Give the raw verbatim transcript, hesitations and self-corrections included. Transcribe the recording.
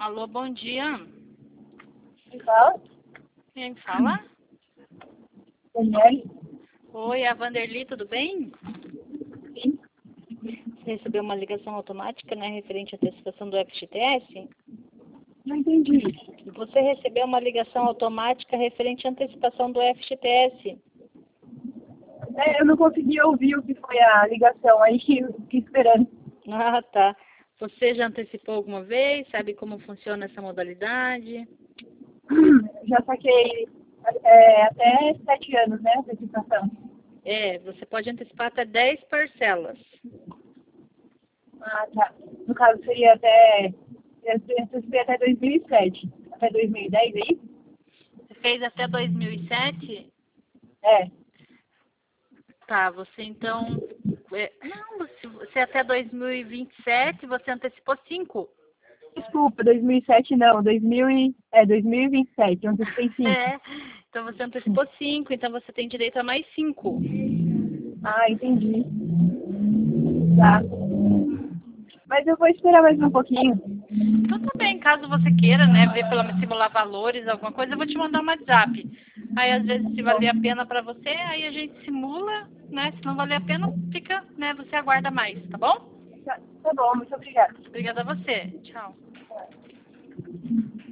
Alô, bom dia. Quem fala? Quem fala? Daniele? Oi, é a Vanderly, tudo bem? Sim. Você recebeu uma ligação automática, né, referente à antecipação do F G T S? Não entendi. Você recebeu uma ligação automática referente à antecipação do F G T S. É, eu não consegui ouvir o que foi a ligação, aí eu fiquei esperando. Ah, tá. Você já antecipou alguma vez? Sabe como funciona essa modalidade? Já saquei é, até sete anos, né, essa situação. É, você pode antecipar até dez parcelas. Ah, tá. No caso, seria até... Eu antecipei até dois mil e sete. Até dois mil e dez, aí? Você fez até dois mil e sete? É. Tá, você então... é, não, você, você até dois mil e vinte e sete, você antecipou cinco. Desculpa, dois mil e sete não. dois mil e... É, dois mil e vinte e sete. Eu antecipei cinco. É, então você antecipou cinco, então você tem direito a mais cinco. Ah, entendi. Tá. Mas eu vou esperar mais um pouquinho. Então tá bem, caso você queira, né, ver pelo simular valores, alguma coisa, eu vou te mandar um WhatsApp. Aí às vezes se valer a pena pra você, aí a gente simula, né? Se não valer a pena, fica, né, você aguarda mais, tá bom? Tá, tá bom, muito obrigada. Obrigada a você. Tchau.